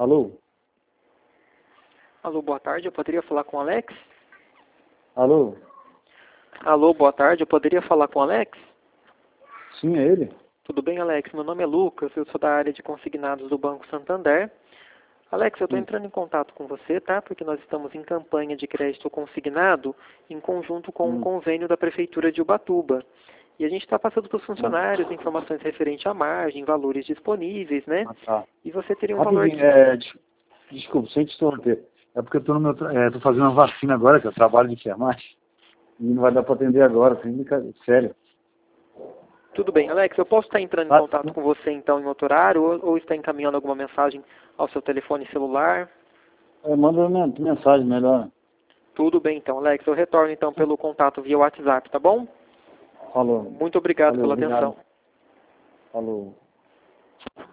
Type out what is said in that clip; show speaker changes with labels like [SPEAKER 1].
[SPEAKER 1] Alô?
[SPEAKER 2] Alô, boa tarde, eu poderia falar com o Alex?
[SPEAKER 1] Alô?
[SPEAKER 2] Alô, boa tarde, eu poderia falar com o Alex?
[SPEAKER 1] Sim, é ele?
[SPEAKER 2] Tudo bem, Alex? Meu nome é Lucas, eu sou da área de consignados do Banco Santander. Alex, eu estou entrando em contato com você, tá? Porque nós estamos em campanha de crédito consignado em conjunto com um convênio da Prefeitura de Ubatuba. E a gente está passando para os funcionários informações referentes à margem, valores disponíveis, né?
[SPEAKER 1] Tá.
[SPEAKER 2] E você teria um valor...
[SPEAKER 1] Rapidinho, desculpa, sem te interromper. É porque eu tô tô fazendo uma vacina agora, que eu trabalho de enfermagem, e não vai dar para atender agora, sério.
[SPEAKER 2] Tudo bem, Alex, eu posso estar entrando em contato com você então em outro horário ou estar encaminhando alguma mensagem ao seu telefone celular?
[SPEAKER 1] Manda uma mensagem melhor.
[SPEAKER 2] Tudo bem então, Alex, eu retorno então pelo contato via WhatsApp, tá bom?
[SPEAKER 1] Falou.
[SPEAKER 2] Muito obrigado
[SPEAKER 1] Valeu,
[SPEAKER 2] pela
[SPEAKER 1] obrigado.
[SPEAKER 2] atenção.
[SPEAKER 1] Falou.